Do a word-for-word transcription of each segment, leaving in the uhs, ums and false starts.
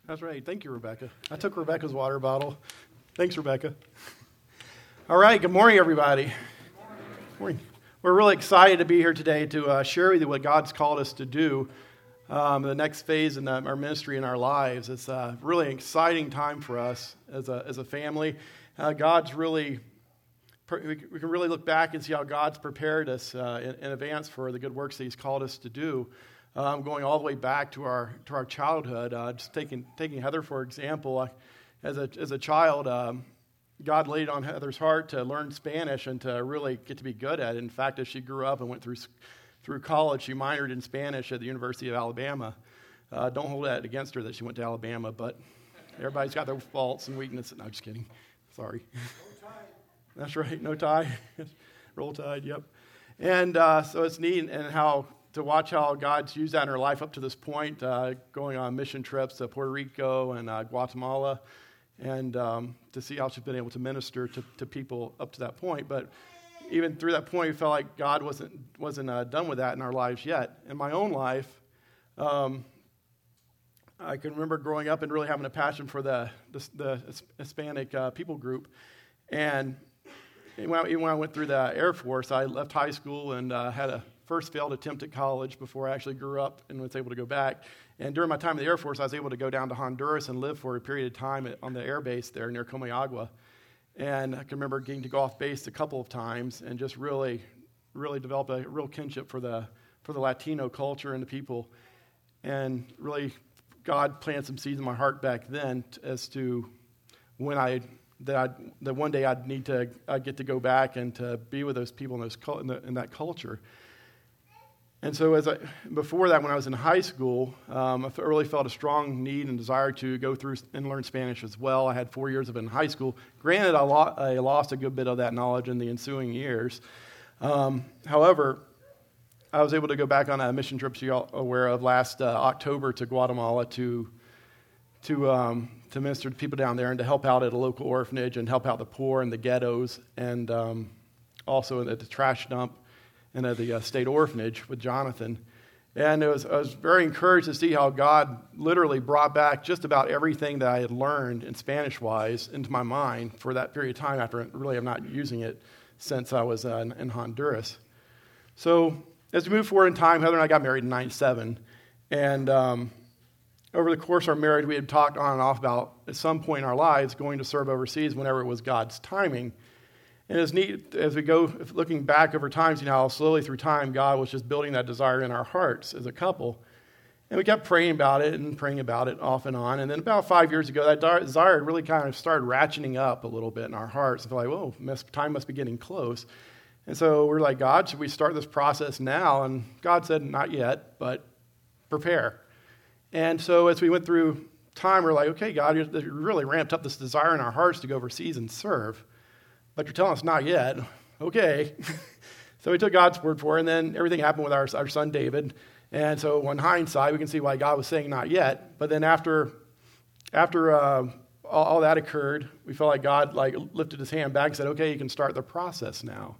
That's right. Thank you, Rebecca. I took Rebecca's water bottle. Thanks, Rebecca. All right. Good morning, everybody. Good morning. We're really excited to be here today to uh, share with you what God's called us to do, um, the next phase in the, our ministry in our lives. It's a really exciting time for us as a as a family. Uh, God's really, we can really look back and see how God's prepared us uh, in, in advance for the good works that He's called us to do. Um, going all the way back to our to our childhood, uh, just taking taking Heather for example, uh, as a as a child, um, God laid on Heather's heart to learn Spanish and to really get to be good at it. In fact, as she grew up and went through through college, she minored in Spanish at the University of Alabama. Uh, don't hold that against her that she went to Alabama, but everybody's got their faults and weaknesses. No, just kidding. Sorry. No tie. That's right. No tie. Roll Tide. Yep. And uh, so it's neat and how. To watch how God's used that in her life up to this point, uh, going on mission trips to Puerto Rico and uh, Guatemala, and um, to see how she's been able to minister to, to people up to that point. But even through that point, we felt like God wasn't wasn't uh, done with that in our lives yet. In my own life, um, I can remember growing up and really having a passion for the the, the Hispanic uh, people group. And when I, when I went through the Air Force, I left high school and uh, had a first failed attempt at college before I actually grew up and was able to go back. And during my time in the Air Force, I was able to go down to Honduras and live for a period of time at, on the air base there near Comayagua. And I can remember getting to go off base a couple of times and just really, really develop a real kinship for the for the Latino culture and the people. And really, God planted some seeds in my heart back then as to when I that I'd, that one day I'd need to I'd get to go back and to be with those people in those in, the, in that culture. And so as I, before that, when I was in high school, um, I really felt a strong need and desire to go through and learn Spanish as well. I had four years of it in high school. Granted, I, lo- I lost a good bit of that knowledge in the ensuing years. Um, however, I was able to go back on a mission trip you're aware of last uh, October to Guatemala to to um, to minister to people down there and to help out at a local orphanage and help out the poor and the ghettos and um, also at the trash dump. And at the uh, state orphanage with Jonathan. And it was, I was very encouraged to see how God literally brought back just about everything that I had learned in Spanish-wise into my mind for that period of time after really I'm not using it since I was uh, in, in Honduras. So as we move forward in time, Heather and I got married in ninety-seven. And um, over the course of our marriage, we had talked on and off about at some point in our lives going to serve overseas whenever it was God's timing. And it's neat as we go, looking back over times, you know, how slowly through time God was just building that desire in our hearts as a couple. And we kept praying about it and praying about it off and on. And then about five years ago, that desire really kind of started ratcheting up a little bit in our hearts. And feel like, whoa, time must be getting close. And so we're like, God, should we start this process now? And God said, not yet, but prepare. And so as we went through time, we're like, okay, God, you really ramped up this desire in our hearts to go overseas and serve. But you're telling us not yet. Okay. So we took God's word for it, and then everything happened with our, our son David. And so in hindsight, we can see why God was saying not yet. But then after after uh, all, all that occurred, we felt like God like lifted his hand back and said, okay, you can start the process now.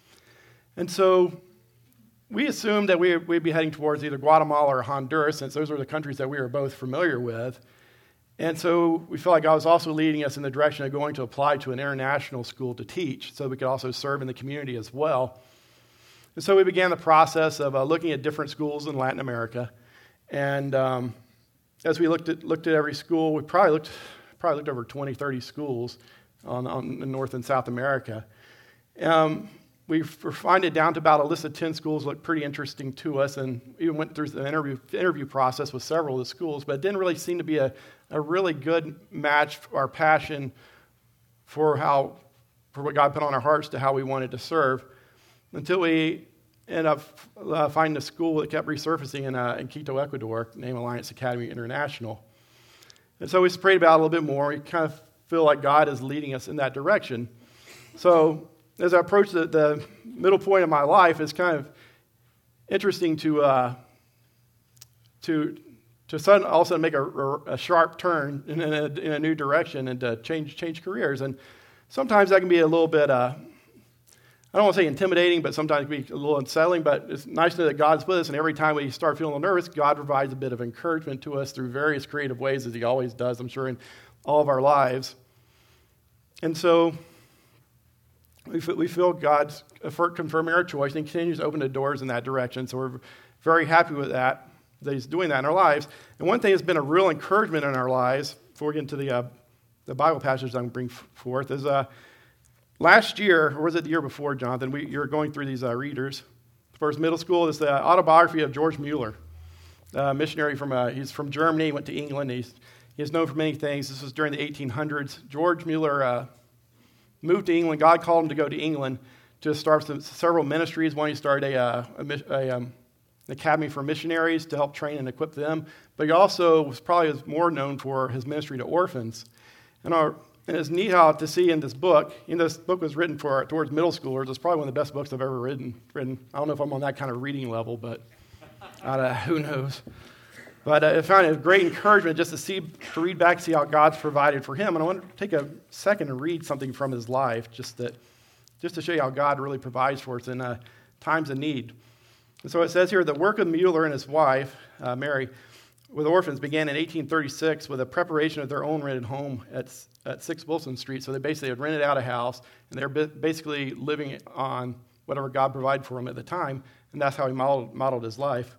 And so we assumed that we, we'd be heading towards either Guatemala or Honduras, since those were the countries that we were both familiar with. And so we felt like God was also leading us in the direction of going to apply to an international school to teach so we could also serve in the community as well. And so we began the process of uh, looking at different schools in Latin America. And um, as we looked at looked at every school, we probably looked probably looked over twenty, thirty schools on, on in North and South America. Um, we refined it down to about a list of ten schools that looked pretty interesting to us, and even went through the interview interview process with several of the schools, but it didn't really seem to be a, a really good match for our passion for how for what God put on our hearts to how we wanted to serve, until we ended up uh, finding a school that kept resurfacing in, uh, in Quito, Ecuador, named Alliance Academy International. And so we prayed about it a little bit more. We kind of feel like God is leading us in that direction. So as I approach the, the middle point of my life, it's kind of interesting to uh, to to sudden, all of a sudden make a, a sharp turn in a, in a new direction and to change change careers. And sometimes that can be a little bit uh, I don't want to say intimidating, but sometimes it can be a little unsettling, but it's nice to know that God's with us, and every time we start feeling nervous, God provides a bit of encouragement to us through various creative ways, as he always does, I'm sure, in all of our lives. And so we feel, we feel God's effort confirming our choice, and he continues to open the doors in that direction, so we're very happy with that, that he's doing that in our lives. And one thing that's been a real encouragement in our lives, before we get into the, uh, the Bible passage I'm going to bring forth, is... Uh, Last year, or was it the year before, Jonathan, we, you were going through these uh, readers. First middle school is the autobiography of George Mueller, a missionary from, uh, he's from Germany, went to England. He's, he's known for many things. This was during the eighteen hundreds. George Mueller uh, moved to England. God called him to go to England to start some, several ministries. One, he started a, uh, a, a um, an academy for missionaries to help train and equip them. But he also was probably more known for his ministry to orphans. And our And it's neat how to see in this book, you know, this book was written for towards middle schoolers. It's probably one of the best books I've ever written. written. I don't know if I'm on that kind of reading level, but uh, who knows. But uh, I found it a great encouragement just to see, to read back, see how God's provided for him. And I want to take a second and read something from his life, just that, just to show you how God really provides for us in uh, times of need. And so it says here, the work of Mueller and his wife, uh, Mary, with orphans began in eighteen thirty-six with a preparation of their own rented home at, at six Wilson Street. So they basically had rented out a house, and they were basically living on whatever God provided for them at the time, and that's how he modeled, modeled his life.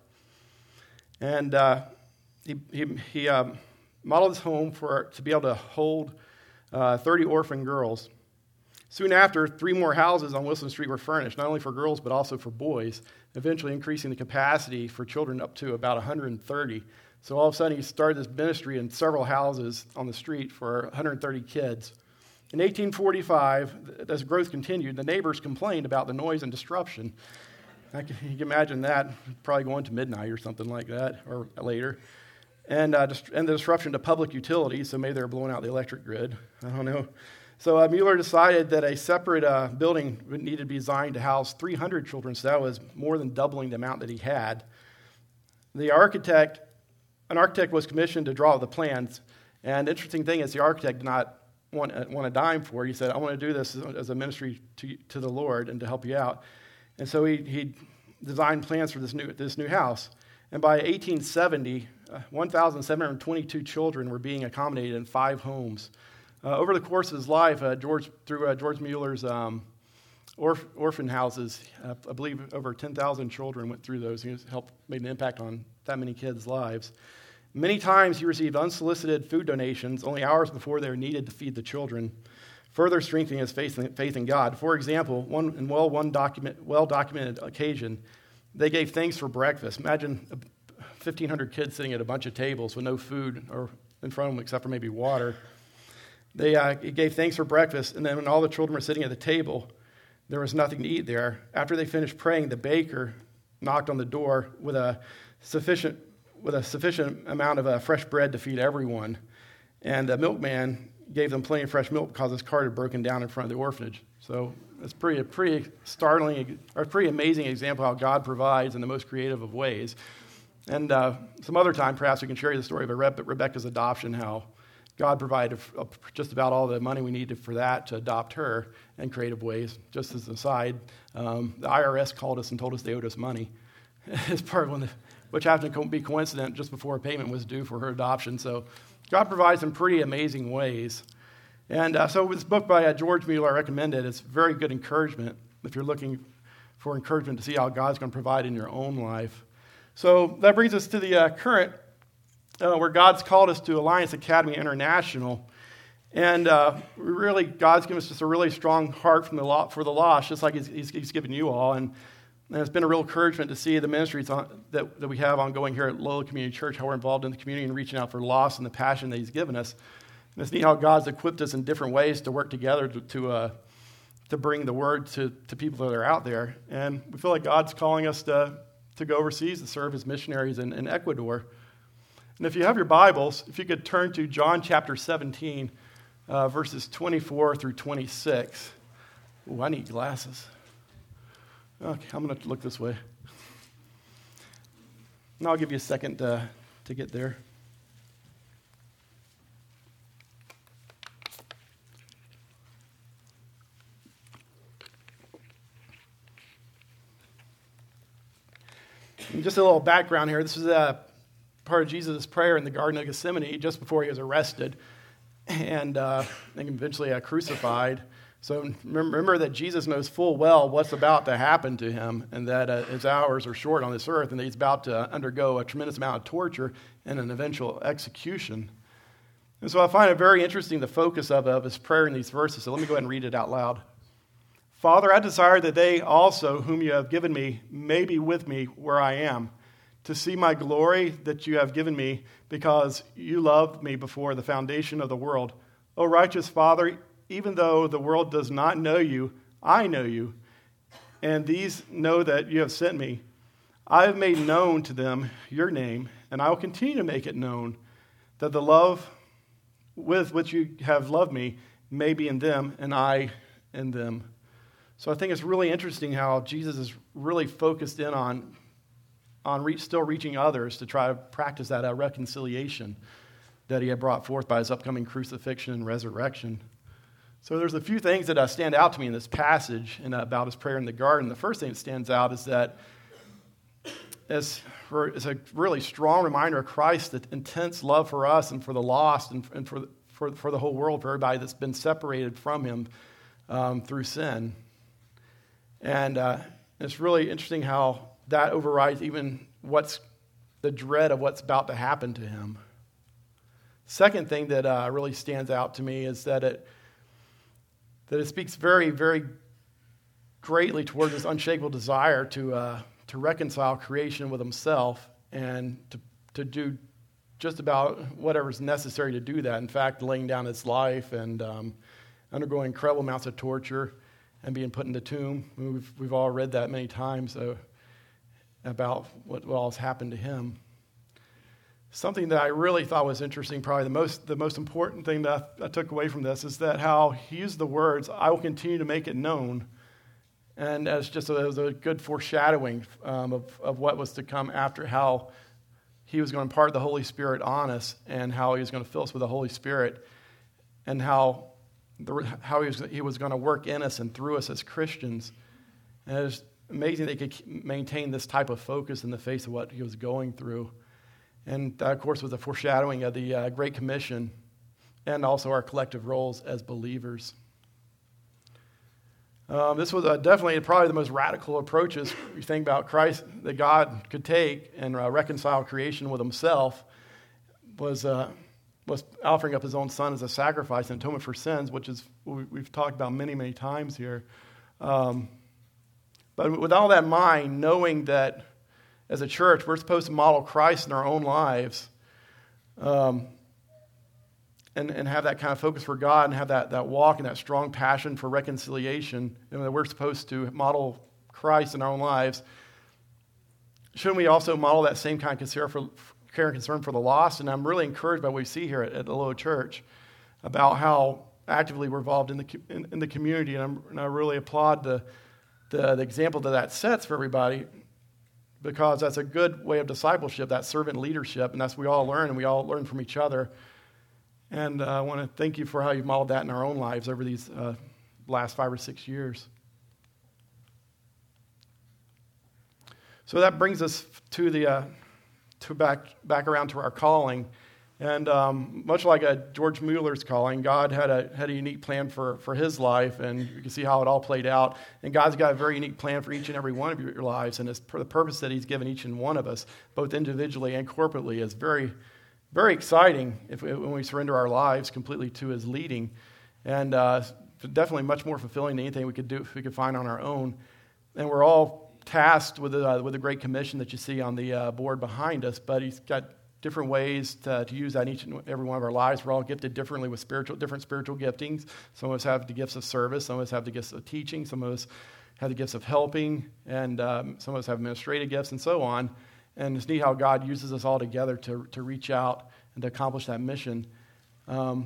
And uh, he, he, he um, modeled his home for to be able to hold uh, thirty orphan girls. Soon after, three more houses on Wilson Street were furnished, not only for girls but also for boys, eventually increasing the capacity for children up to about one hundred thirty. So all of a sudden, he started this ministry in several houses on the street for one hundred thirty kids. In eighteen forty-five, as growth continued, the neighbors complained about the noise and disruption. I can, you can imagine that, probably going to midnight or something like that, or later. And, uh, and the disruption to public utilities, so maybe they were blowing out the electric grid. I don't know. So uh, Mueller decided that a separate uh, building would need to be designed to house three hundred children, so that was more than doubling the amount that he had. The architect... An architect was commissioned to draw the plans, and the interesting thing is the architect did not want, uh, want a dime for it. He said, I want to do this as a ministry to, to the Lord and to help you out. And so he, he designed plans for this new, this new house. And by eighteen seventy, uh, one thousand seven hundred twenty-two children were being accommodated in five homes. Uh, over the course of his life, uh, George through uh, George Mueller's um, orph- orphan houses, uh, I believe over ten thousand children went through those. He helped made an impact on that many kids' lives. Many times he received unsolicited food donations only hours before they were needed to feed the children, further strengthening his faith in, faith in God. For example, one in well one document well documented occasion, they gave thanks for breakfast. Imagine fifteen hundred kids sitting at a bunch of tables with no food or in front of them except for maybe water. They uh, gave thanks for breakfast, and then when all the children were sitting at the table, there was nothing to eat there. After they finished praying, the baker knocked on the door with a sufficient with a sufficient amount of uh, fresh bread to feed everyone. And the milkman gave them plenty of fresh milk because his cart had broken down in front of the orphanage. So it's pretty, a pretty startling, or a pretty amazing example of how God provides in the most creative of ways. And uh, some other time, perhaps we can share the story of Rebe- Rebecca's adoption, how God provided uh, just about all the money we needed for that to adopt her in creative ways. Just as an aside, um, the I R S called us and told us they owed us money. It's part of one of the, which happened to be coincident just before a payment was due for her adoption. So God provides in pretty amazing ways. And uh, so this book by uh, George Mueller, I recommend it. It's very good encouragement if you're looking for encouragement to see how God's going to provide in your own life. So that brings us to the uh, current, uh, where God's called us to Alliance Academy International. And uh, really, God's given us just a really strong heart from the lo- for the lost, just like he's, he's, he's given you all. And And it's been a real encouragement to see the ministries on, that, that we have ongoing here at Loyola Community Church, how we're involved in the community and reaching out for lost and the passion that he's given us. And it's neat how God's equipped us in different ways to work together to to, uh, to bring the word to, to people that are out there. And we feel like God's calling us to, to go overseas to serve as missionaries in, in Ecuador. And if you have your Bibles, if you could turn to John chapter seventeen, uh, verses twenty-four through twenty-six. Ooh, I need glasses. Okay, I'm going to look this way. And I'll give you a second uh, to get there. And just a little background here. This is a part of Jesus' prayer in the Garden of Gethsemane just before he was arrested and, uh, and eventually uh, crucified. So remember that Jesus knows full well what's about to happen to him and that uh, his hours are short on this earth and that he's about to undergo a tremendous amount of torture and an eventual execution. And so I find it very interesting, the focus of, of his prayer in these verses. So let me go ahead and read it out loud. Father, I desire that they also, whom you have given me, may be with me where I am, to see my glory that you have given me, because you loved me before the foundation of the world. O righteous Father, even though the world does not know you, I know you, and these know that you have sent me. I have made known to them your name, and I will continue to make it known, that the love with which you have loved me may be in them, and I in them. So I think it's really interesting how Jesus is really focused in on, on reach, still reaching others to try to practice that uh, reconciliation that he had brought forth by his upcoming crucifixion and resurrection. So there's a few things that uh, stand out to me in this passage and uh, about his prayer in the garden. The first thing that stands out is that it's, it's a really strong reminder of Christ's intense love for us and for the lost and, and for, for, for the whole world, for everybody that's been separated from him um, through sin. And uh, it's really interesting how that overrides even what's the dread of what's about to happen to him. Second thing that uh, really stands out to me is that it that it speaks very, very greatly towards his unshakable desire to uh, to reconcile creation with himself and to to do just about whatever's necessary to do that. In fact, laying down his life and um, undergoing incredible amounts of torture and being put in the tomb. We've we've all read that many times uh, about what, what all has happened to him. Something that I really thought was interesting, probably the most the most important thing that I took away from this is that how he used the words, I will continue to make it known, and as just a, as a good foreshadowing um, of, of what was to come after, how he was going to impart the Holy Spirit on us and how he was going to fill us with the Holy Spirit and how the, how he was, he was going to work in us and through us as Christians. And it was amazing that he could maintain this type of focus in the face of what he was going through. And that, of course, was a foreshadowing of the uh, Great Commission and also our collective roles as believers. Um, this was uh, definitely probably the most radical approaches you think about Christ that God could take and uh, reconcile creation with himself was uh, was offering up his own son as a sacrifice and atonement for sins, which is what we've talked about many, many times here. Um, but with all that in mind, knowing that as a church, we're supposed to model Christ in our own lives um, and, and have that kind of focus for God and have that, that walk and that strong passion for reconciliation, and that we're supposed to model Christ in our own lives. Shouldn't we also model that same kind of concern for, care and concern for the lost? And I'm really encouraged by what we see here at, at the Low Church about how actively we're involved in the in, in the community, and, I'm, and I really applaud the, the the example that that sets for everybody, because that's a good way of discipleship, that servant leadership, and that's we all learn, and we all learn from each other. And uh, I want to thank you for how you've modeled that in our own lives over these uh, last five or six years. So that brings us to the uh, to back back around to our calling. And um, much like a George Mueller's calling, God had a had a unique plan for, for his life, and you can see how it all played out. And God's got a very unique plan for each and every one of your lives, and it's for the purpose that he's given each and one of us, both individually and corporately, is very, very exciting if we, when we surrender our lives completely to his leading, and uh, definitely much more fulfilling than anything we could do if we could find on our own. And we're all tasked with the, uh, with the Great Commission that you see on the uh, board behind us, but he's got different ways to, to use that in each and every one of our lives. We're all gifted differently with spiritual, different spiritual giftings. Some of us have the gifts of service. Some of us have the gifts of teaching. Some of us have the gifts of helping. And um, some of us have administrative gifts and so on. And it's neat how God uses us all together to, to reach out and to accomplish that mission. Um,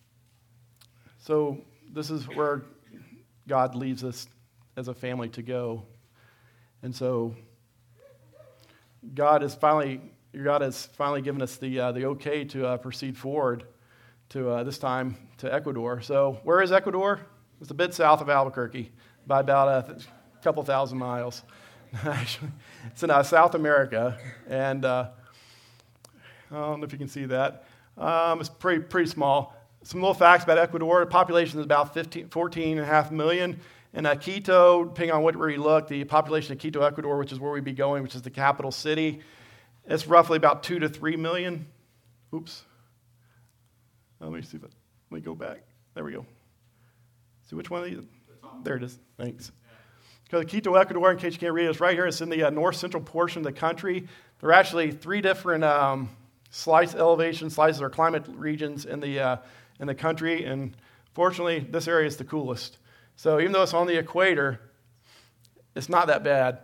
so this is where God leads us as a family to go. And so God is finally... God has finally given us the uh, the okay to uh, proceed forward to uh, this time to Ecuador. So where is Ecuador? It's a bit south of Albuquerque by about a th- couple thousand miles. Actually, it's in uh, South America, and uh, I don't know if you can see that. Um, it's pretty pretty small. Some little facts about Ecuador. The population is about fifteen, fourteen and a half million. And uh, Quito, depending on what, where you look, the population of Quito, Ecuador, which is where we'd be going, which is the capital city, it's roughly about two to three million. Oops. Let me see if it, let me go back. There we go. See which one of these? There it is. Thanks. Because Quito, Ecuador, in case you can't read it, it's right here. It's in the uh, north central portion of the country. There are actually three different um, slice elevation slices or climate regions in the uh, in the country, and fortunately, this area is the coolest. So even though it's on the equator, it's not that bad.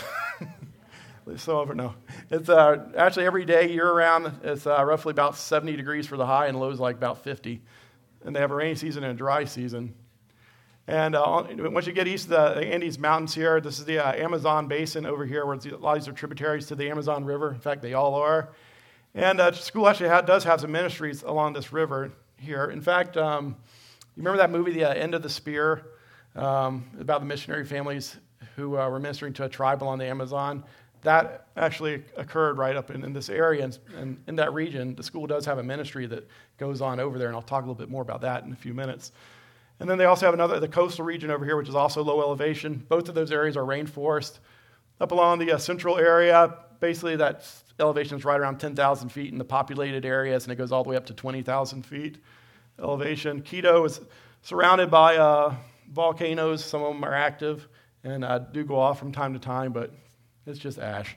So no, it's uh, actually every day year round. It's uh, roughly about seventy degrees for the high, and lows like about fifty. And they have a rainy season and a dry season. And uh, once you get east of the Andes Mountains here, this is the uh, Amazon Basin over here, where a lot of these are tributaries to the Amazon River. In fact, they all are. And uh, school actually ha- does have some ministries along this river here. In fact, um, you remember that movie, The uh, End of the Spear, um, about the missionary families who uh, were ministering to a tribe along the Amazon? That actually occurred right up in, in this area, and, and in that region. The school does have a ministry that goes on over there, and I'll talk a little bit more about that in a few minutes. And then they also have another, the coastal region over here, which is also low elevation. Both of those areas are rainforest. Up along the uh, central area, basically that elevation is right around ten thousand feet in the populated areas, and it goes all the way up to twenty thousand feet elevation. Quito is surrounded by uh, volcanoes. Some of them are active and uh, do go off from time to time, but it's just ash.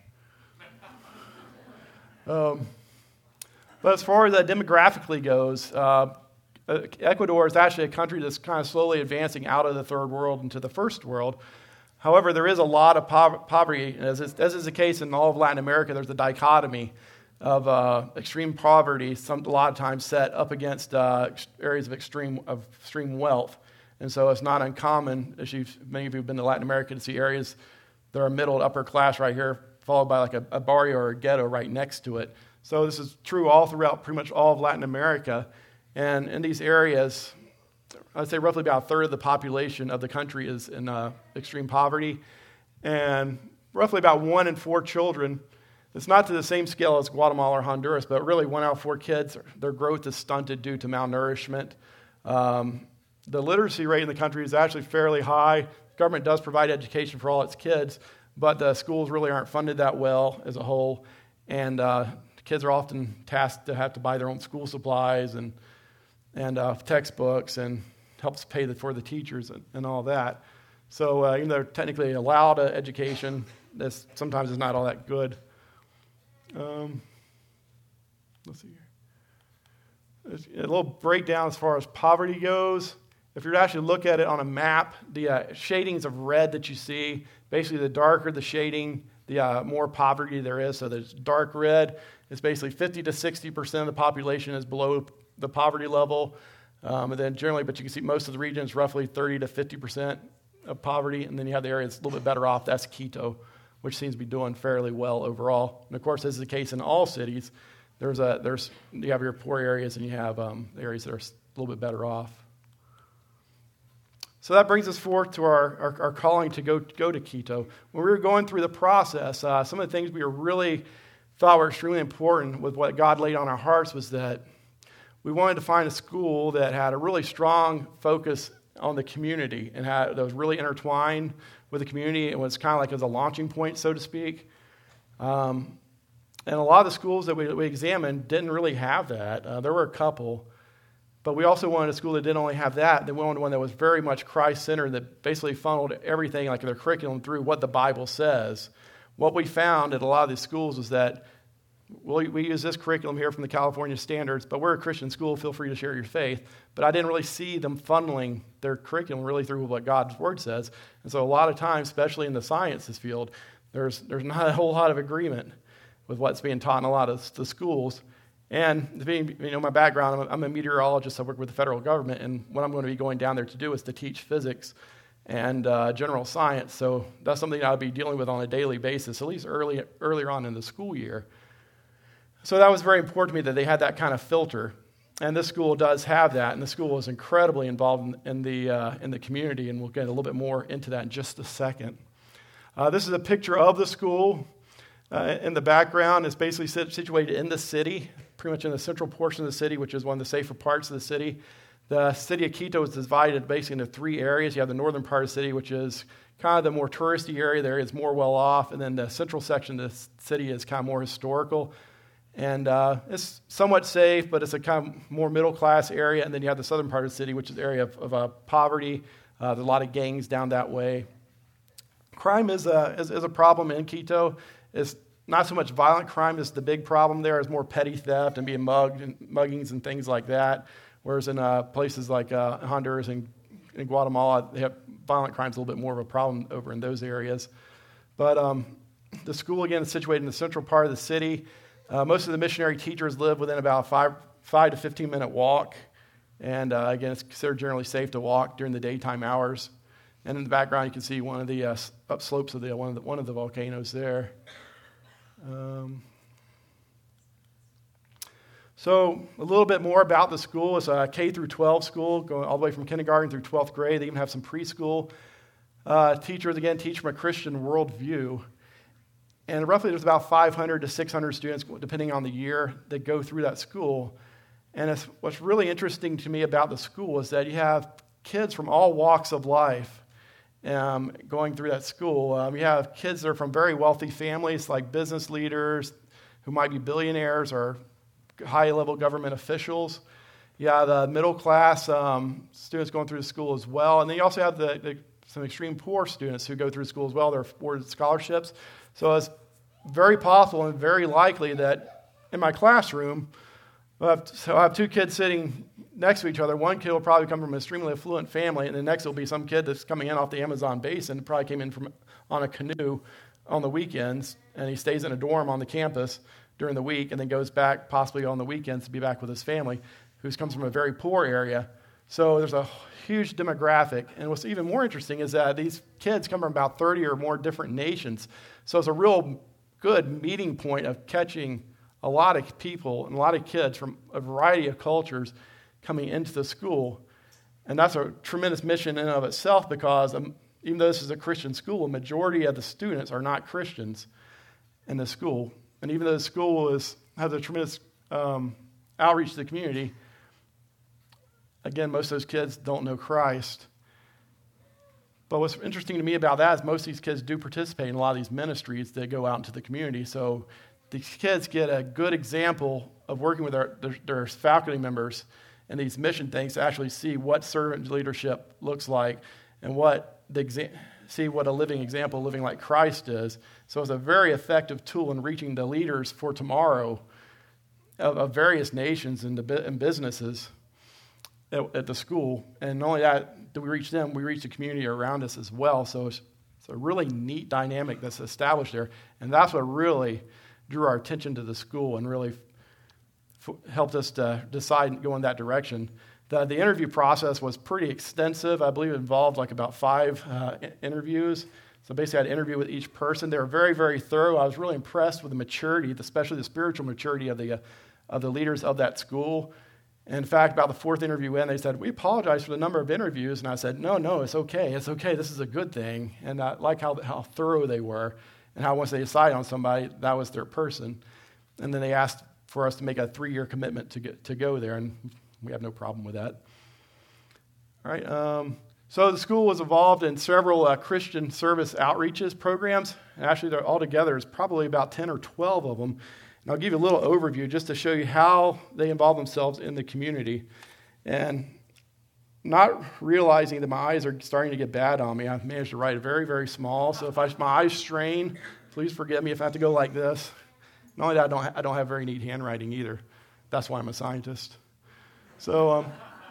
um, but as far as that demographically goes, uh, Ecuador is actually a country that's kind of slowly advancing out of the third world into the first world. However, there is a lot of po- poverty, as is, as is the case in all of Latin America. There's a dichotomy of uh, extreme poverty, some, a lot of times set up against uh, areas of extreme of extreme wealth. And so it's not uncommon, as you've, many of you have been to Latin America, to see areas that are middle to upper class right here, followed by like a, a barrio or a ghetto right next to it. So this is true all throughout pretty much all of Latin America. And in these areas, I'd say roughly about a third of the population of the country is in uh, extreme poverty. And roughly about one in four children, it's not to the same scale as Guatemala or Honduras, but really one out of four kids, their growth is stunted due to malnourishment. Um, the literacy rate in the country is actually fairly high. The government does provide education for all its kids, but the schools really aren't funded that well as a whole. And uh, kids are often tasked to have to buy their own school supplies and and uh, textbooks, and helps pay the, for the teachers and, and all that. So uh, even though they're technically allowed an education, this sometimes is not all that good. Um, let's see here. There's a little breakdown as far as poverty goes. If you actually look at it on a map, the uh, shadings of red that you see, basically the darker the shading, the uh, more poverty there is. So there's dark red. It's basically fifty to sixty percent of the population is below the poverty level. Um, and then generally, but you can see most of the region is roughly thirty to fifty percent of poverty. And then you have the area that's a little bit better off. That's Quito, which seems to be doing fairly well overall. And of course, this is the case in all cities. There's a, there's, you have your poor areas and you have um, areas that are a little bit better off. So that brings us forth to our, our, our calling to go, go to Quito. When we were going through the process, uh, some of the things we were really thought were extremely important with what God laid on our hearts was that we wanted to find a school that had a really strong focus on the community and had, that was really intertwined with the community. It was kind of like as a launching point, so to speak. Um, and a lot of the schools that we, we examined didn't really have that. Uh, there were a couple. But we also wanted a school that didn't only have that. They wanted one that was very much Christ-centered, that basically funneled everything, like their curriculum, through what the Bible says. What we found at a lot of these schools is that well, we use this curriculum here from the California standards, but we're a Christian school. Feel free to share your faith. But I didn't really see them funneling their curriculum really through what God's Word says. And so a lot of times, especially in the sciences field, there's there's not a whole lot of agreement with what's being taught in a lot of the schools. And being, you know, my background, I'm a, I'm a meteorologist. I work with the federal government, and what I'm going to be going down there to do is to teach physics and uh, general science. So that's something I'll be dealing with on a daily basis, at least early earlier on in the school year. So that was very important to me that they had that kind of filter, and this school does have that. And the school is incredibly involved in, in the uh, in the community, and we'll get a little bit more into that in just a second. Uh, this is a picture of the school. Uh, in the background, it's basically sit- situated in the city, pretty much in the central portion of the city, which is one of the safer parts of the city. The city of Quito is divided basically into three areas. You have the northern part of the city, which is kind of the more touristy area. The area is more well off. And then the central section of the city is kind of more historical. And uh, it's somewhat safe, but it's a kind of more middle-class area. And then you have the southern part of the city, which is the area of, of uh, poverty. Uh, there's a lot of gangs down that way. Crime is a, is, is a problem in Quito. It's not so much violent crime as the big problem there. It's more petty theft and being mugged and muggings and things like that. Whereas in uh, places like uh, Honduras and, and Guatemala, they have violent crimes a little bit more of a problem over in those areas. But um, the school, again, is situated in the central part of the city. Uh, most of the missionary teachers live within about a five, five to fifteen minute walk. And uh, again, it's considered generally safe to walk during the daytime hours. And in the background, you can see one of the uh, upslopes of the one of the, one of the volcanoes there. Um, so a little bit more about the school. It's a K through twelve school, going all the way from kindergarten through twelfth grade. They even have some preschool. Uh, teachers, again, teach from a Christian worldview. And roughly there's about five hundred to six hundred students, depending on the year, that go through that school. And it's, what's really interesting to me about the school is that you have kids from all walks of life um, going through that school. Um, you have kids that are from very wealthy families, like business leaders who might be billionaires or high-level government officials. You have the middle-class um, students going through the school as well. And then you also have the, the, some extreme poor students who go through school as well. They're awarded scholarships. So it's very possible and very likely that in my classroom, I have, so I have two kids sitting next to each other. One kid will probably come from an extremely affluent family, and the next will be some kid that's coming in off the Amazon basin, probably came in from on a canoe on the weekends, and he stays in a dorm on the campus during the week and then goes back possibly on the weekends to be back with his family, who comes from a very poor area. So there's a huge demographic. And what's even more interesting is that these kids come from about thirty or more different nations. So it's a real good meeting point of catching a lot of people and a lot of kids from a variety of cultures coming into the school. And that's a tremendous mission in and of itself because um, even though this is a Christian school, a majority of the students are not Christians in the school. And even though the school is, has a tremendous um, outreach to the community, again, most of those kids don't know Christ. But what's interesting to me about that is most of these kids do participate in a lot of these ministries that go out into the community. So these kids get a good example of working with their, their, their faculty members and these mission things to actually see what servant leadership looks like and what the exa- see what a living example, living like Christ is. So it's a very effective tool in reaching the leaders for tomorrow of, of various nations and, the, and businesses at, at the school. And not only that, do we reach them, we reach the community around us as well. So it's, it's a really neat dynamic that's established there. And that's what really drew our attention to the school and really f- helped us to decide and go in that direction. The, the interview process was pretty extensive. I believe it involved like about five uh, interviews. So basically I had an interview with each person. They were very, very thorough. I was really impressed with the maturity, especially the spiritual maturity of the, uh, of the leaders of that school. And in fact, about the fourth interview in, they said, we apologize for the number of interviews. And I said, no, no, it's okay. It's okay. This is a good thing. And I like how, how thorough they were. And how once they decide on somebody, that was their person. And then they asked for us to make a three-year commitment to get to go there, and we have no problem with that. All right. Um, so the school was involved in several uh, Christian service outreaches programs. And actually, they're altogether, there's probably about ten or twelve of them. And I'll give you a little overview just to show you how they involve themselves in the community. And not realizing that my eyes are starting to get bad on me, I've managed to write it very, very small. So if I, my eyes strain, please forgive me if I have to go like this. Not only that, I don't, ha- I don't have very neat handwriting either. That's why I'm a scientist. So, um,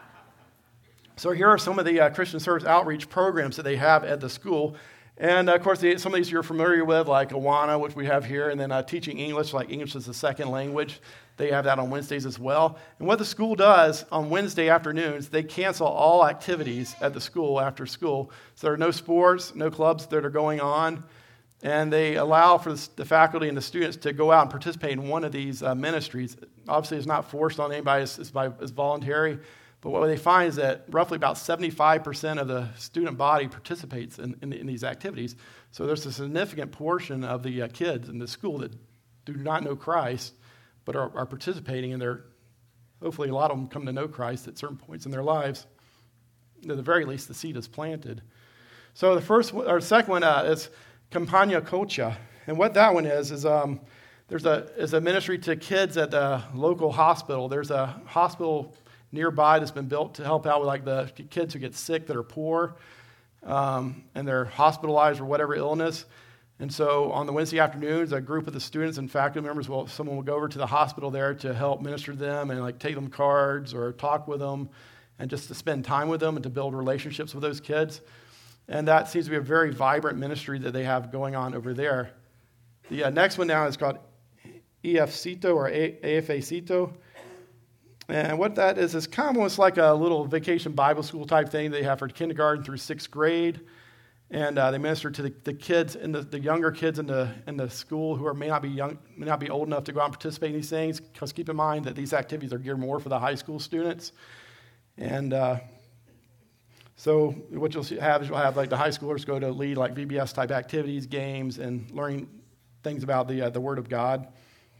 so here are some of the uh, Christian service outreach programs that they have at the school. And, uh, of course, the, some of these you're familiar with, like Awana, which we have here, and then uh, teaching English, like English is a second language. They have that on Wednesdays as well. And what the school does on Wednesday afternoons, they cancel all activities at the school after school. So there are no sports, no clubs that are going on. And they allow for the faculty and the students to go out and participate in one of these uh, ministries. Obviously, it's not forced on anybody. It's, it's, by, it's voluntary. But what they find is that roughly about seventy-five percent of the student body participates in, in, in these activities. So there's a significant portion of the uh, kids in the school that do not know Christ, but are, are participating in their, hopefully a lot of them come to know Christ at certain points in their lives. At the very least, the seed is planted. So the first, or second one uh, is Campagna Colcha. And what that one is, is um, there's a, is a ministry to kids at the local hospital. There's a hospital nearby that's been built to help out with like the kids who get sick that are poor um, and they're hospitalized or whatever illness. And so on the Wednesday afternoons, a group of the students and faculty members, will someone will go over to the hospital there to help minister to them and like take them cards or talk with them and just to spend time with them and to build relationships with those kids. And that seems to be a very vibrant ministry that they have going on over there. The uh, next one now is called E F Cito or A F A Cito. And what that is, is kind of almost like a little vacation Bible school type thing they have for kindergarten through sixth grade. And uh, they minister to the, the kids and the, the younger kids in the in the school who are may not be young, may not be old enough to go out and participate in these things. Because keep in mind that these activities are geared more for the high school students. And uh, so what you'll have is you'll have like the high schoolers go to lead like V B S type activities, games, and learning things about the uh, the Word of God.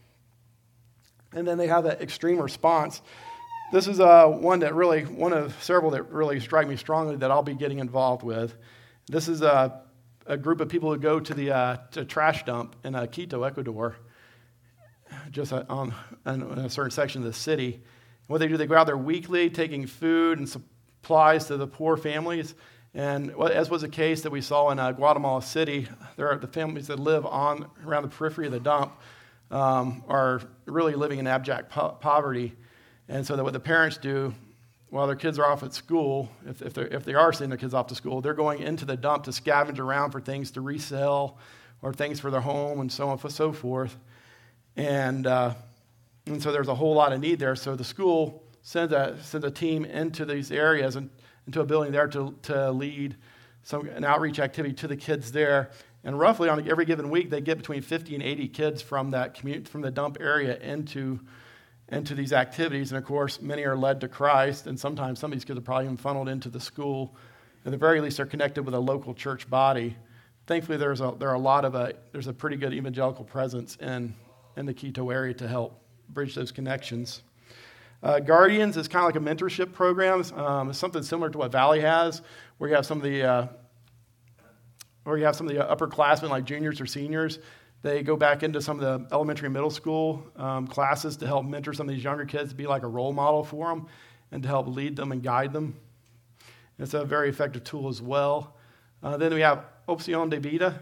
And then they have that extreme response. This is uh, one that really, one of several that really strike me strongly that I'll be getting involved with. This is a, a group of people who go to the uh, to trash dump in uh, Quito, Ecuador, just on, on a certain section of the city. And what they do, they go out there weekly taking food and supplies to the poor families. And as was the case that we saw in uh, Guatemala City, there are the families that live on around the periphery of the dump um, are really living in abject po- poverty. And so that what the parents do while their kids are off at school, if, if, if they are sending their kids off to school, they're going into the dump to scavenge around for things to resell or things for their home and so on and so forth. And uh, and so there's a whole lot of need there. So the school sends a, sends a team into these areas and into a building there to, to lead some an outreach activity to the kids there. And roughly on every given week, they get between fifty and eighty kids from that community, from the dump area into into these activities. And of course, many are led to Christ, and sometimes some of these kids are probably even funneled into the school. At the very least, they're connected with a local church body. Thankfully, there's a, there are a lot of a, there's a pretty good evangelical presence in, in the Quito area to help bridge those connections. Uh, Guardians is kind of like a mentorship program. Um, it's something similar to what Valley has, where you have some of the, uh, where you have some of the upperclassmen, like juniors or seniors. They go back into some of the elementary and middle school um, classes to help mentor some of these younger kids, to be like a role model for them and to help lead them and guide them. It's a very effective tool as well. Uh, then we have Opción de Vida.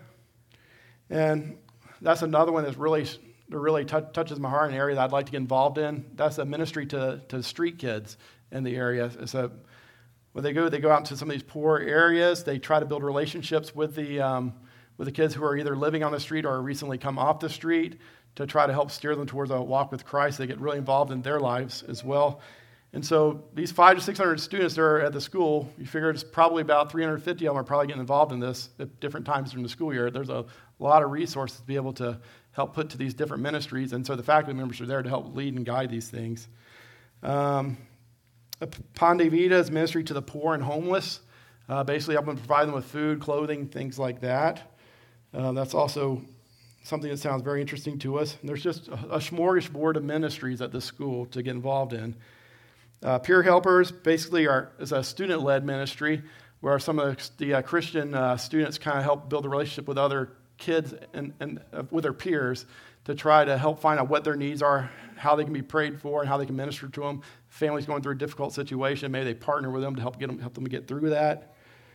And that's another one that's really, that really t- touches my heart, an area that I'd like to get involved in. That's a ministry to, to street kids in the area. It's a, when they go, they go out into some of these poor areas. They try to build relationships with the um, with the kids who are either living on the street or recently come off the street to try to help steer them towards a walk with Christ. They get really involved in their lives as well. And so these five to six hundred students that are at the school, you figure it's probably about three hundred fifty of them are probably getting involved in this at different times during the school year. There's a lot of resources to be able to help put to these different ministries. And so the faculty members are there to help lead and guide these things. Um, Pan de Vida is ministry to the poor and homeless. Uh, basically helping provide them with food, clothing, things like that. Uh, that's also something that sounds very interesting to us. And there's just a, a smorgasbord of ministries at this school to get involved in. Uh, Peer Helpers basically are is a student-led ministry where some of the, the uh, Christian uh, students kind of help build a relationship with other kids and, and uh, with their peers to try to help find out what their needs are, how they can be prayed for, and how they can minister to them. Families going through a difficult situation, maybe they partner with them to help get them help them get through that.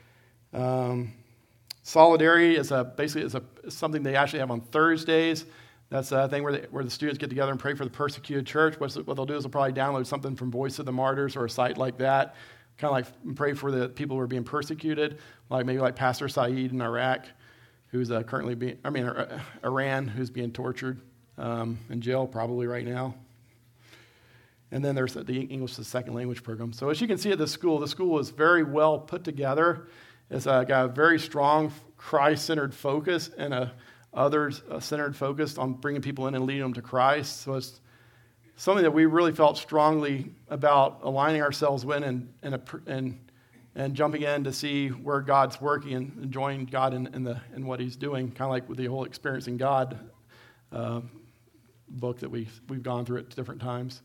Um, Solidarity is a, basically is a, is something they actually have on Thursdays. That's a thing where, they, where the students get together and pray for the persecuted church. What, what they'll do is they'll probably download something from Voice of the Martyrs or a site like that, kind of like pray for the people who are being persecuted, like maybe like Pastor Saeed in Iraq, who's uh, currently being, I mean, uh, Iran, who's being tortured um, in jail probably right now. And then there's the English as a second language program. So as you can see at the school, the school is very well put together. It's uh, got a very strong Christ-centered focus and a others-centered focus on bringing people in and leading them to Christ. So it's something that we really felt strongly about aligning ourselves with and and a, and, and jumping in to see where God's working and enjoying God in, in, the, in what he's doing, kind of like with the whole Experiencing God uh, book that we, we've gone through at different times.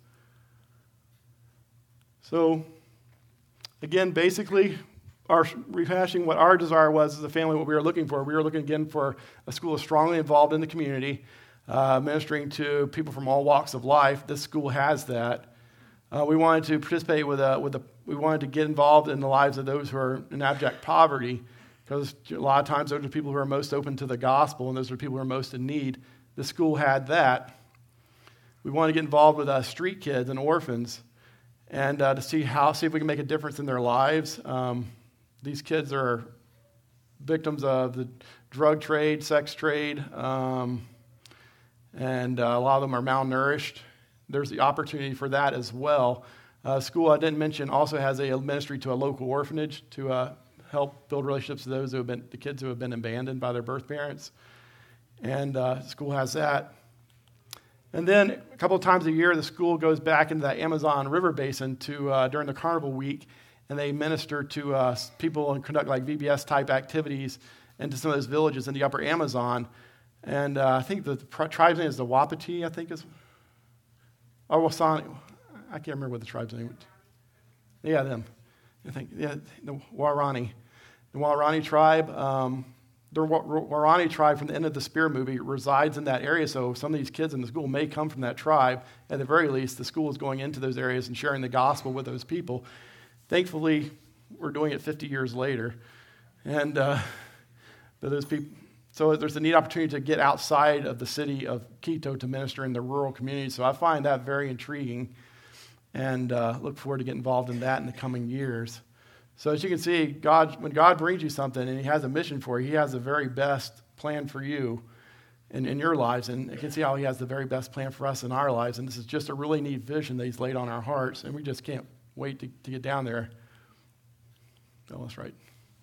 So, again, basically, our rehashing what our desire was as a family, what we were looking for. We were looking, again, for a school that's strongly involved in the community, uh, ministering to people from all walks of life. This school has that. Uh, we wanted to participate with a, with a, we wanted to get involved in the lives of those who are in abject poverty, because a lot of times those are the people who are most open to the gospel, and those are the people who are most in need. The school had that. We wanted to get involved with uh, street kids and orphans, and uh, to see how, see if we can make a difference in their lives. Um, these kids are victims of the drug trade, sex trade, um, and uh, a lot of them are malnourished. There's the opportunity for that as well. Uh, school, I didn't mention, also has a ministry to a local orphanage to uh, help build relationships with those who have been, the kids who have been abandoned by their birth parents. And uh, school has that. And then a couple of times a year, the school goes back into the Amazon River Basin to uh, during the Carnival Week, and they minister to uh, people and conduct like V B S-type activities into some of those villages in the upper Amazon. And uh, I think the, the tribe's name is the Wapiti, I think is... Or Wasani, I can't remember what the tribe's name is. Yeah, them. I think, yeah, the Warani. The Warani tribe, um, the Warani tribe from the end of the Spear movie resides in that area, so some of these kids in the school may come from that tribe. At the very least, the school is going into those areas and sharing the gospel with those people. Thankfully, we're doing it fifty years later. And uh, but those people... So there's a neat opportunity to get outside of the city of Quito to minister in the rural community. So I find that very intriguing and uh, look forward to getting involved in that in the coming years. So as you can see, God, when God brings you something and he has a mission for you, he has the very best plan for you in, in your lives. And you can see how he has the very best plan for us in our lives. And this is just a really neat vision that he's laid on our hearts. And we just can't wait to, to get down there. Oh, that's right.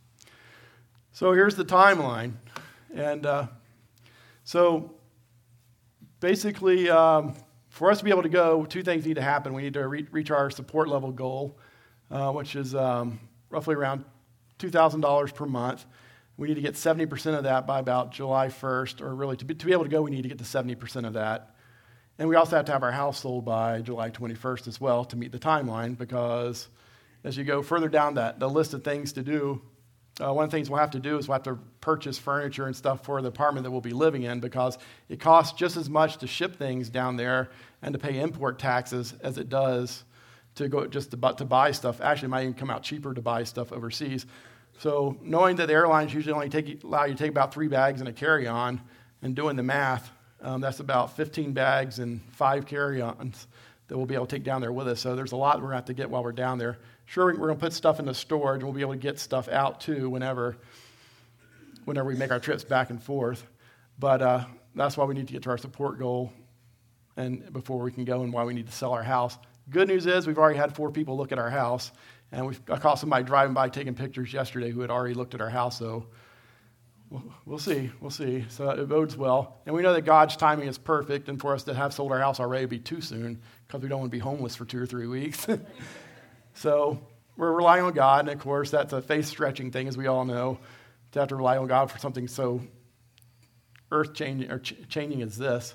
So here's the timeline. And uh, so basically, um, for us to be able to go, two things need to happen. We need to re- reach our support level goal, uh, which is um, roughly around two thousand dollars per month. We need to get seventy percent of that by about July first, or really to be, to be able to go, we need to get to seventy percent of that. And we also have to have our house sold by July twenty-first as well to meet the timeline, because as you go further down that the list of things to do, Uh, one of the things we'll have to do is we'll have to purchase furniture and stuff for the apartment that we'll be living in, because it costs just as much to ship things down there and to pay import taxes as it does to go just to, to buy stuff. Actually, it might even come out cheaper to buy stuff overseas. So knowing that the airlines usually only take, allow you to take about three bags and a carry-on, and doing the math, um, that's about fifteen bags and five carry-ons that we'll be able to take down there with us. So there's a lot we're going to have to get while we're down there. Sure, we're going to put stuff in the storage, and we'll be able to get stuff out, too, whenever whenever we make our trips back and forth. But uh, that's why we need to get to our support goal and before we can go, and why we need to sell our house. Good news is we've already had four people look at our house, and we've, I caught somebody driving by taking pictures yesterday who had already looked at our house, so we'll, we'll see. We'll see. So it bodes well. And we know that God's timing is perfect, and for us to have sold our house already would be too soon, because we don't want to be homeless for two or three weeks. So we're relying on God, and of course that's a faith-stretching thing, as we all know, to have to rely on God for something so earth-changing or ch- changing as this.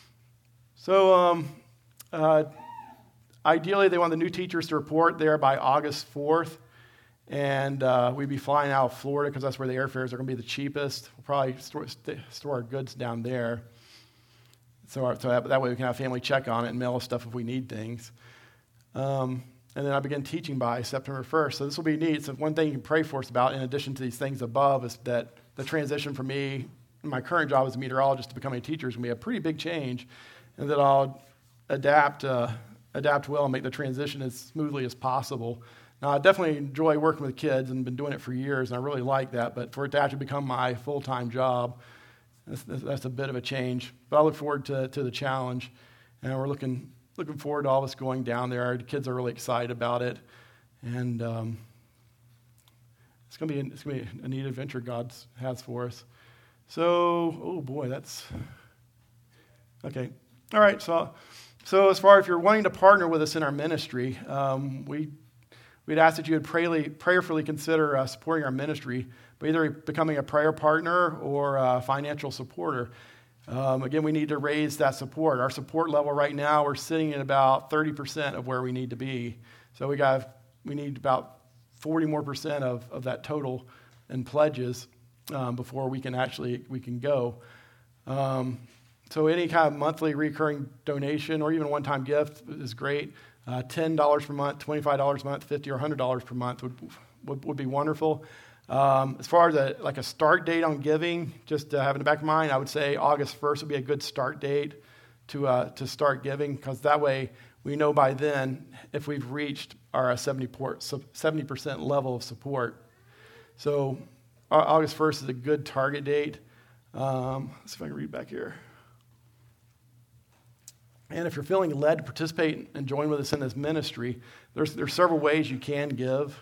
So um, uh, ideally, they want the new teachers to report there by August fourth, and uh, we'd be flying out of Florida because that's where the airfares are going to be the cheapest. We'll probably store, st- store our goods down there, so, our, so that, that way we can have family check on it and mail us stuff if we need things. Um, And then I begin teaching by September first. So this will be neat. So one thing you can pray for us about, in addition to these things above, is that the transition from me, my current job as a meteorologist, to becoming a teacher is going to be a pretty big change, and that I'll adapt uh, adapt well and make the transition as smoothly as possible. Now, I definitely enjoy working with kids and been doing it for years, and I really like that. But for it to actually become my full-time job, that's, that's a bit of a change. But I look forward to, to the challenge, and we're looking... Looking forward to all of us going down there. Our kids are really excited about it, and um, it's going to be it's going to be a neat adventure God has for us. So, oh boy, that's okay. All right. So, so as far as if you're wanting to partner with us in our ministry, um, we, we'd ask that you would prayerly, prayerfully consider uh, supporting our ministry by either becoming a prayer partner or a financial supporter. Um, again, we need to raise that support. Our support level right now, we're sitting at about thirty percent of where we need to be. So we got we need about forty more percent of, of that total in pledges um, before we can actually we can go. Um, so any kind of monthly recurring donation or even one-time gift is great. Uh, ten dollars per month, twenty-five dollars a month, fifty dollars or one hundred dollars per month would would, would be wonderful. Um, as far as a, like a start date on giving, just to have in the back of mind, I would say August first would be a good start date to uh, to start giving, because that way we know by then if we've reached our seventy percent level of support. So August first is a good target date. Um, let's see if I can read back here. And if you're feeling led to participate and join with us in this ministry, there's there's several ways you can give.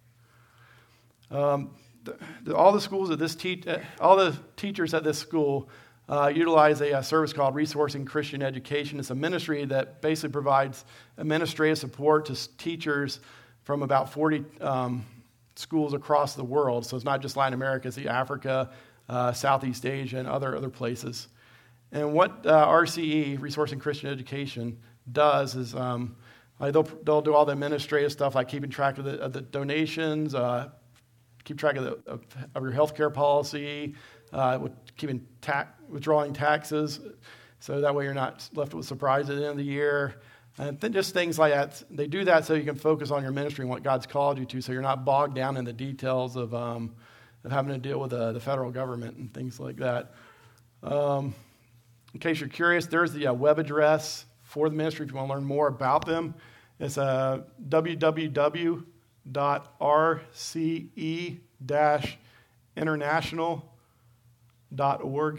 Um, the, the, all the schools at this te- uh, all the teachers at this school uh, utilize a, a service called Resourcing Christian Education. It's a ministry that basically provides administrative support to s- teachers from about forty um, schools across the world. So it's not just Latin America; it's Africa, uh, Southeast Asia, and other other places. And what uh, R C E, Resourcing Christian Education, does is um, like they'll they'll do all the administrative stuff, like keeping track of the, of the donations. Uh, Keep track of, the, of, of your health care policy, uh, with keeping ta- withdrawing taxes, so that way you're not left with surprise at the end of the year. And then just things like that. They do that so you can focus on your ministry and what God's called you to, so you're not bogged down in the details of, um, of having to deal with uh, the federal government and things like that. Um, in case you're curious, there's the uh, web address for the ministry if you want to learn more about them. It's uh, w w w dot r c e dash international dot org,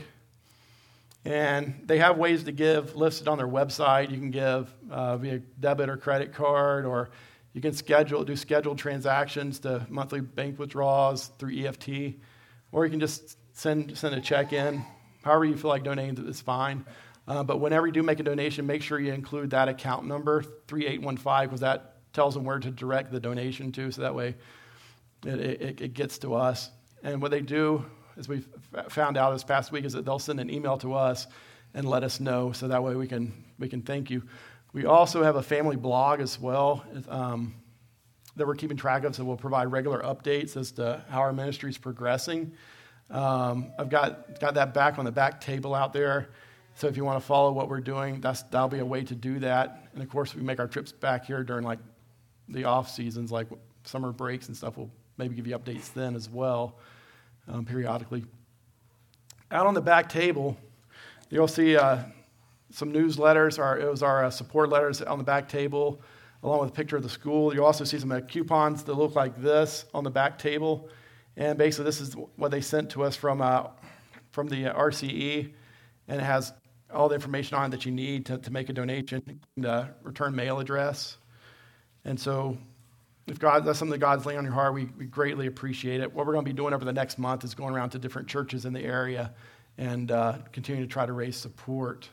and they have ways to give listed on their website. You can give uh, via debit or credit card, or you can schedule do scheduled transactions to monthly bank withdrawals through E F T, or you can just send send a check in. However you feel like donating is fine. Uh, but whenever you do make a donation, make sure you include that account number three eight one five, because that tells them where to direct the donation to, so that way it, it, it gets to us. And what they do, as we found out this past week, is that they'll send an email to us and let us know, so that way we can we can thank you. We also have a family blog as well um, that we're keeping track of, so we'll provide regular updates as to how our ministry is progressing. Um, I've got got that back on the back table out there. So if you want to follow what we're doing, that's that'll be a way to do that. And of course, we make our trips back here during like the off seasons, like summer breaks and stuff. We'll maybe give you updates then as well, um, periodically. Out on the back table, you'll see uh, some newsletters. Our, it was our uh, support letters on the back table, along with a picture of the school. You'll also see some uh, coupons that look like this on the back table. And basically, this is what they sent to us from uh, from the uh, R C E, and it has all the information on it that you need to, to make a donation, the return mail address. And so if God, that's something that God's laying on your heart, we, we greatly appreciate it. What we're going to be doing over the next month is going around to different churches in the area and uh, continue to try to raise support.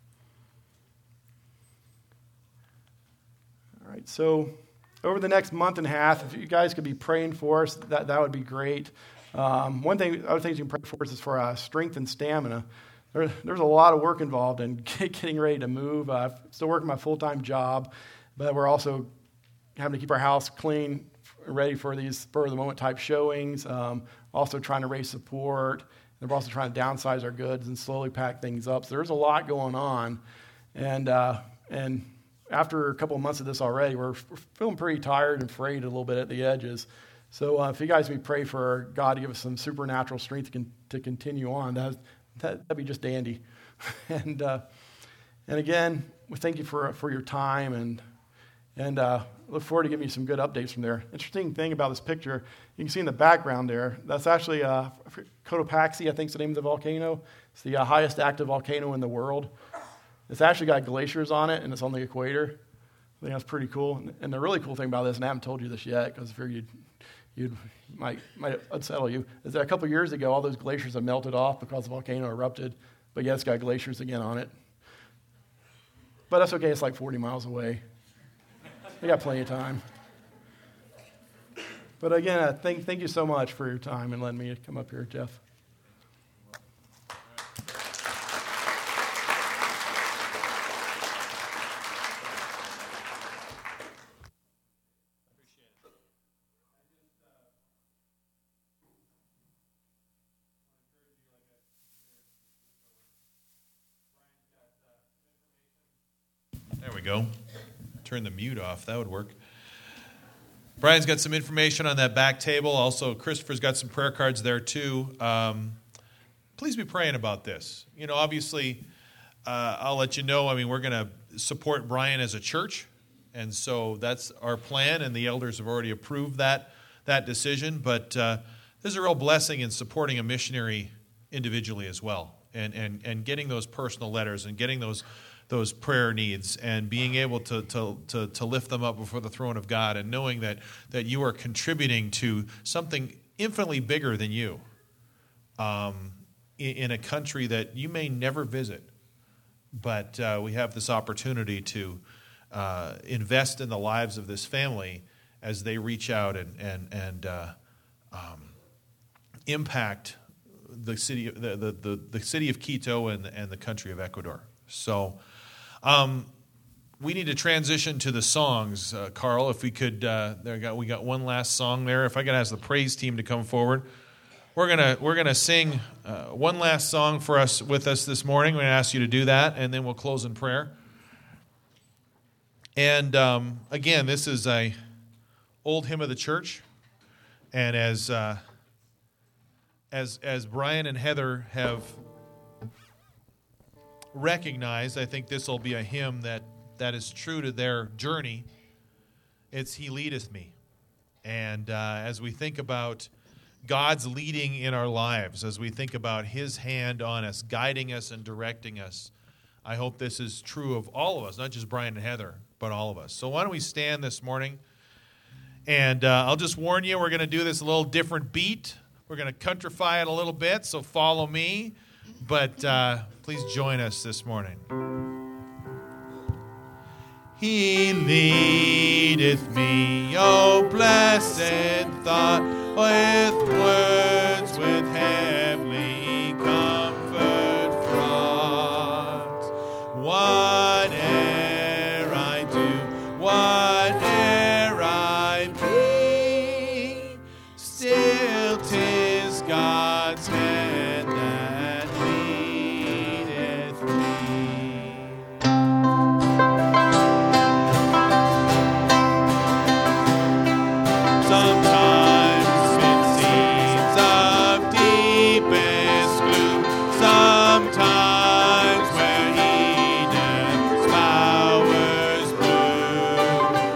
All right, so over the next month and a half, if you guys could be praying for us, that, that would be great. Um, one thing, other things you can pray for us is for uh, strength and stamina. There, there's a lot of work involved in getting ready to move. Uh, I'm still working my full-time job, but we're also having to keep our house clean, ready for these spur-of-the-moment type showings, um, also trying to raise support. And we're also trying to downsize our goods and slowly pack things up. So there's a lot going on. And uh, and after a couple of months of this already, we're, we're feeling pretty tired and frayed a little bit at the edges. So uh, if you guys would pray for God to give us some supernatural strength to, con- to continue on, that, that, that'd be just dandy. and uh, and again, we thank you for for your time, and and uh, look forward to giving you some good updates from there. Interesting thing about this picture, you can see in the background there, that's actually uh, Cotopaxi, I think is the name of the volcano. It's the uh, highest active volcano in the world. It's actually got glaciers on it, and it's on the equator. I think that's pretty cool. And, and the really cool thing about this, and I haven't told you this yet, because I figured you'd, you'd might might unsettle you, is that a couple of years ago, all those glaciers have melted off because the volcano erupted, but yet it's got glaciers again on it. But that's okay, it's like forty miles away. We got plenty of time. But again, uh, thank, thank you so much for your time and letting me come up here, Jeff. There we go. Turn the mute off. That would work. Brian's got some information on that back table. Also, Christopher's got some prayer cards there too. Um, please be praying about this. You know, obviously, uh, I'll let you know. I mean, we're going to support Brian as a church, and so that's our plan. And the elders have already approved that that decision. But uh, there's a real blessing in supporting a missionary individually as well, and and and getting those personal letters and getting those. those prayer needs and being able to, to to to lift them up before the throne of God and knowing that that you are contributing to something infinitely bigger than you um, in, in a country that you may never visit. But uh, we have this opportunity to uh, invest in the lives of this family as they reach out and, and, and uh, um, impact the city, the, the, the, the city of Quito and, and the country of Ecuador. So um, we need to transition to the songs, uh, Carl. If we could, uh, there we got we got one last song there. If I could ask the praise team to come forward, we're gonna we're gonna sing uh, one last song for us with us this morning. We're gonna ask you to do that, and then we'll close in prayer. And um, again, this is a old hymn of the church, and as uh, as as Brian and Heather have recognized, I think this will be a hymn that, that is true to their journey. It's He Leadeth Me. And uh, as we think about God's leading in our lives, as we think about His hand on us, guiding us and directing us, I hope this is true of all of us, not just Brian and Heather, but all of us. So why don't we stand this morning? And uh, I'll just warn you, we're going to do this a little different beat. We're going to countrify it a little bit, so follow me. But uh, please join us this morning. He leadeth me, O blessed thought, with words with heavenly comfort fraught. Whate'er I do, whate'er I be, still 'tis God's hand that leadeth me. Sometimes it seems of deepest gloom, sometimes where Eden's flowers bloom.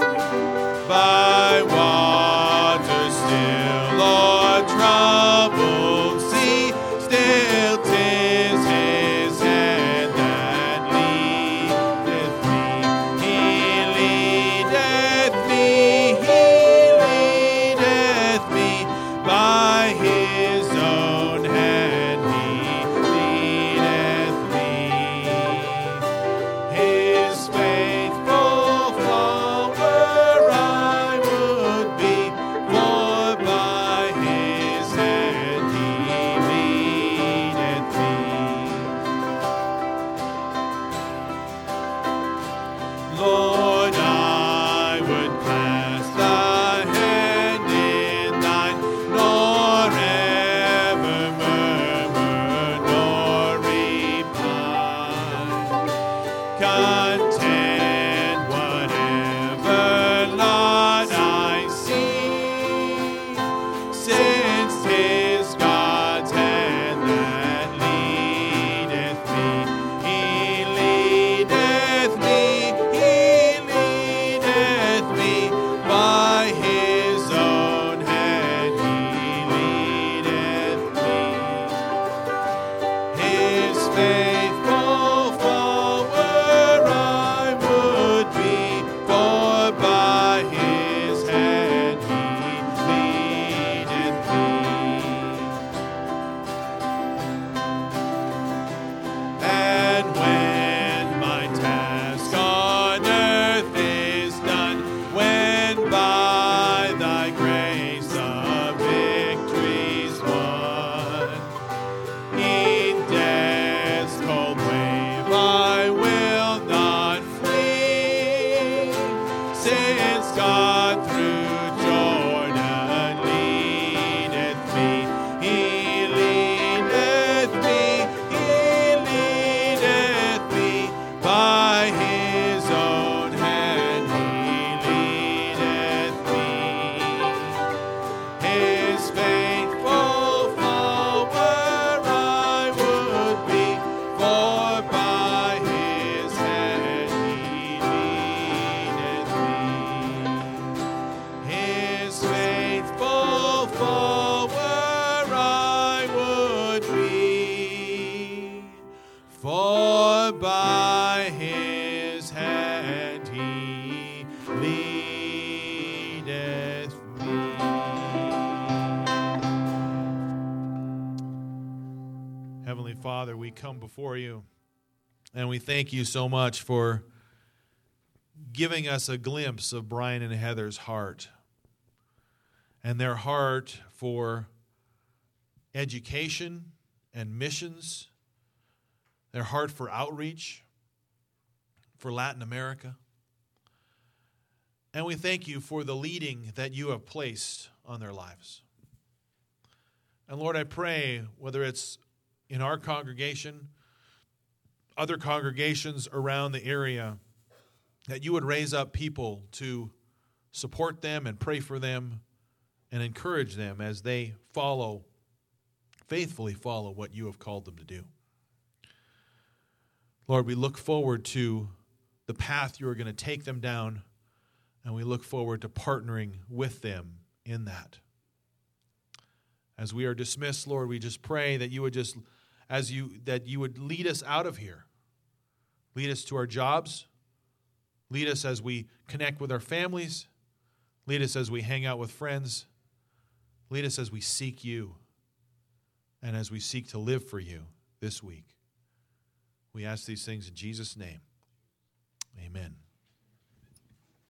since God through Jordan leadeth me. He leadeth me, he leadeth me by his own hand. He leadeth me. His faithful follower I would be, for by his hand he leadeth me. His faithful follower I would be, for by his hand he leadeth me. Heavenly Father, we come before you and we thank you so much for giving us a glimpse of Brian and Heather's heart and their heart for education and missions, their heart for outreach, for Latin America. And we thank you for the leading that you have placed on their lives. And Lord, I pray, whether it's in our congregation, other congregations around the area, that you would raise up people to support them and pray for them and encourage them as they follow, faithfully follow what you have called them to do. Lord, we look forward to the path you are going to take them down, and we look forward to partnering with them in that. As we are dismissed, Lord, we just pray that you would just, as you, that you would lead us out of here. Lead us to our jobs. Lead us as we connect with our families. Lead us as we hang out with friends. Lead us as we seek you and as we seek to live for you this week. We ask these things in Jesus' name. Amen.